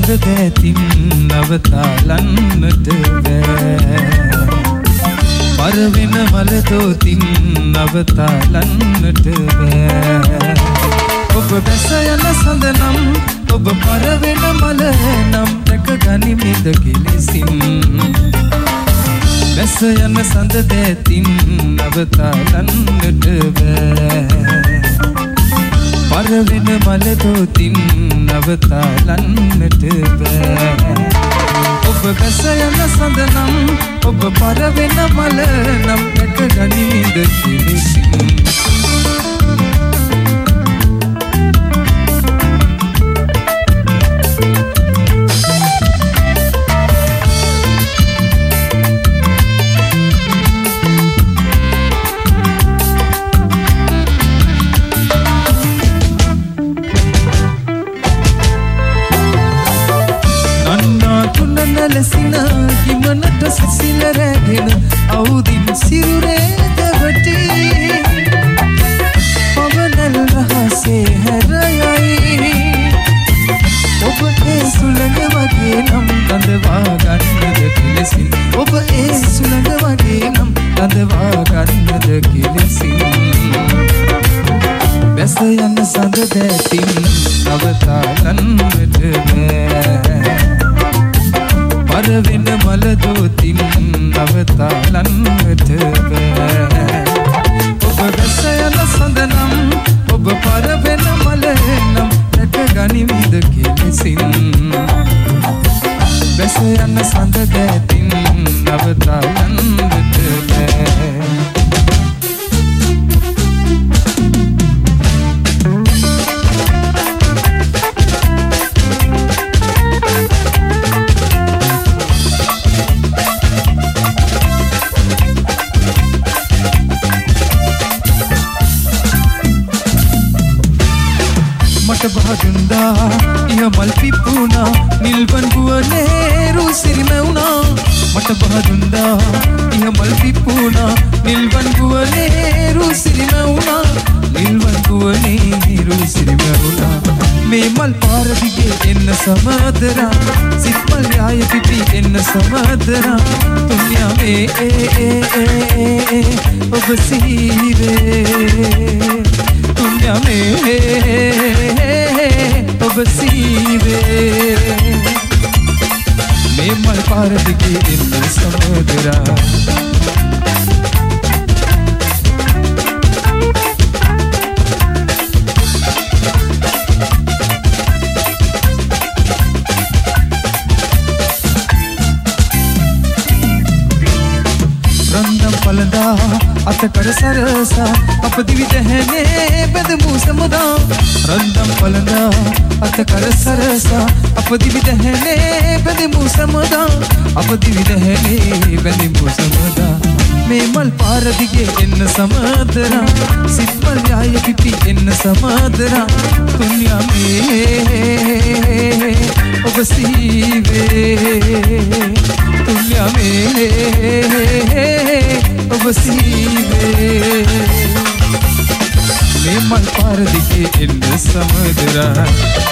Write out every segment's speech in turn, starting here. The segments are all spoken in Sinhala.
සඳ දැතින් නවතාලන්නට බෑ පරවෙන මල දෝතින් නවතාලන්නට බෑ ඔබ බැස යන සඳ නම් ඔබ පරවෙන මල නම් දැක ගනිමිද කිලිසින් බැස යන සඳ දැතින් නවතාලන්නට බෑ පරවෙන මල දෝතින් නවතාලන්නට බෑ ඔබ බැස යන සඳ නම් ඔබ පරවෙන මල නම් දැක ගනිමිද කිලිසින් ලසිනා කිමනට සිසිල රැගෙන අවුදින් සිරුරේ දැවටි පවනල් රහසේ හැරයයි ඔබ ඒ සුළඟ වගේ නම් කඳවා ගන්නද කිලසින් ඔබ ඒ සුළඟ වගේ නම් කඳවා ගන්නද කිලසින් බැස යන සඳ දැතින් නවතාලන්නට බෑ පරවෙන මල දෝතින් නවතාලන්නට බෑ ඔබ බැස යන සඳ නම් ඔබ පරවෙන මල නම් දැක ගනිමිද කිලිසින් බැස යන සඳ දැතින් නවතාලන්නට බෑ බහදුන්දා ඉහ මල් පිපුණා නිල්වන් ගුවනේ රුසිරිමැවුණා මට බහදුන්දා ඉහ මල් පිපුණා නිල්වන් ගුවනේ රුසිරිමැවුණා නිල්වන් ගුවනේ රුසිරිමැවුණා මේ මල් පාර දිගේ එන්න සමදරා සිත් මල් යාය පිපි එන්න සමදරා දුනියා මේ ඔබ සිහිවේ දුනියා මේ ඔබ සීවේ මේ මල් පාර දිගේ එන්න සමදරා පලඳා අතකර සරසා අප දිවි දැහැනේ බැඳමු සමුදා රන්දම් පලඳා අතකර සරසා අප දිවි දැහැනේ බැඳමු සමුදා අප දිවි දැහැනේ බැඳමු සමුදා මේ මල් පාර දිගේ එන්න සමදරා සිත් මල් යාය පිපි එන්න සමදරා දුනියා මේ ඔබ සීවේ දුනියා මේ ඔබ සීවේ මේ මල් පාර දිගේ එන්න සමදරා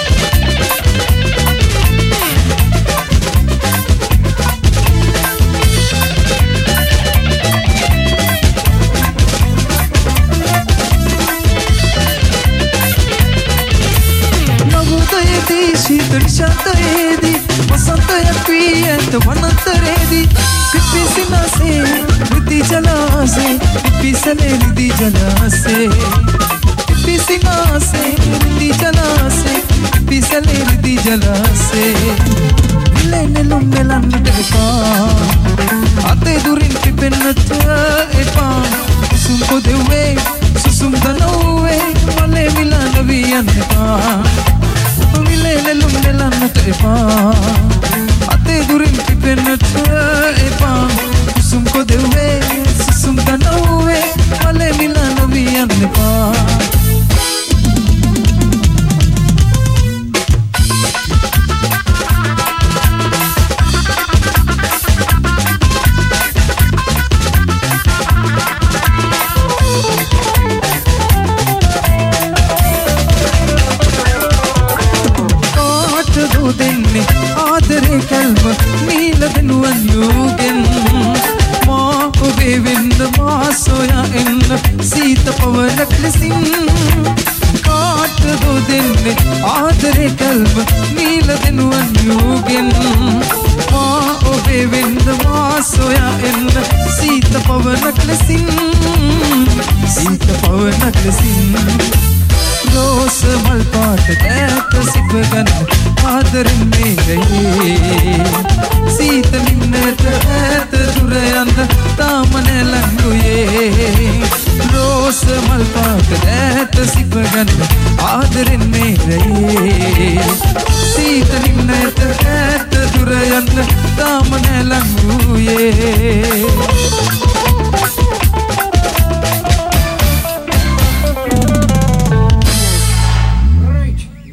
शीतल शांतयेदी वसंतय प्रियंत वनंतरेदी पिपी सिना से रिद्धि जला से पिपी सने रिद्धि जला से पिपी सिना से रिद्धि जला से पिपी सने रिद्धि जला से लेने लुम्बे लन्नट एपा आते दुरिन पिपennat एपा सुसुम को देवे सुसुम धनोवे मले मिलन वियन एपा मिलेने लुम्बे लन्नट एपा आते दुरिन पिपennat एपा सुसुम को देवे सुसुम धनोवे मले मिलन वियन एपा පවනක් ලෙසින් කාටද දෙන්නේ ආදරේ කල්ම නීල දෙනුවන් යුගෙන් මා ඔබේ වෙන්න මා සොයා එන්න සීත පවනක් ලෙසින් සීත පවනක් ලෙසින් රෝස මල් පාට දැත සිපගන්න ආදරෙන් මේ ගයේ සීත නින්නට ඈත දුර යන්න තාම නැලඟුයේ රෝස මල් පාට දැත සිපගන්න ආදරෙන් මේ ගයේ සීත නින්නට ඈත දුර යන්න තාම නැලඟුයේ